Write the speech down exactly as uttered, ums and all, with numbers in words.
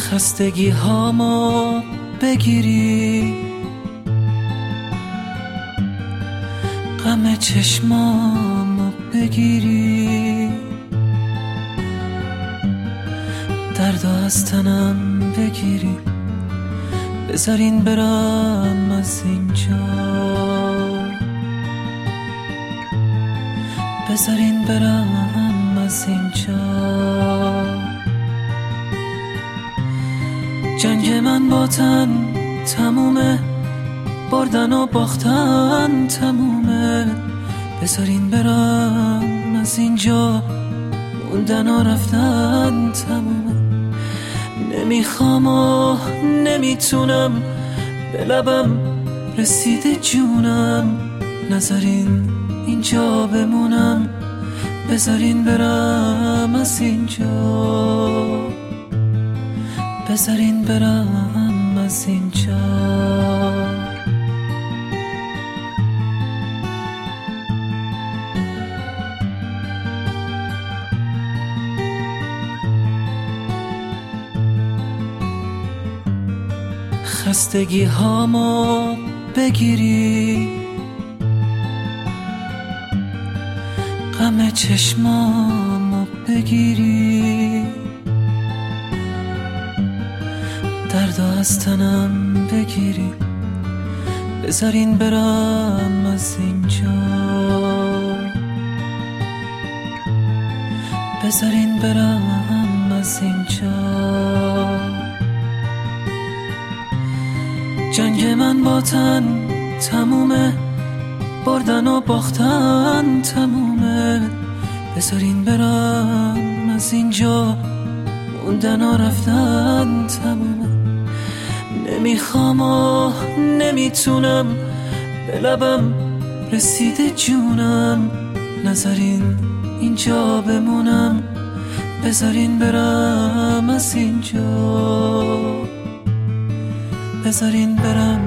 خستگی هامو بگیری، غم چشمامو بگیری، دردو از تنم بگیری، بذارین برم از اینجا، بذارین برم از اینجا. جنگ من با تن تمومه، بردن و باختن تمومه، بذارین برم از اینجا، موندن و رفتن تمومه. نمیخوام و نمیتونم، به لبم رسیده جونم، نذارین اینجا بمونم، بذارین برم از اینجا، بذارین برم از اینجا. خستگی هامو بگیری، غم چشمامو بگیری، دردو از تنم بگیری، بذارین برم از اینجا، بذارین برم از اینجا. جنگ من با تن تمومه، بردن و باختن تمومه، بذارین برم از اینجا، موندن و رفتن تمومه. نمیخوام و نمیتونم، به لبم رسیده جونم، نذارین اینجا بمونم، بذارین برم از اینجا، بذارین برم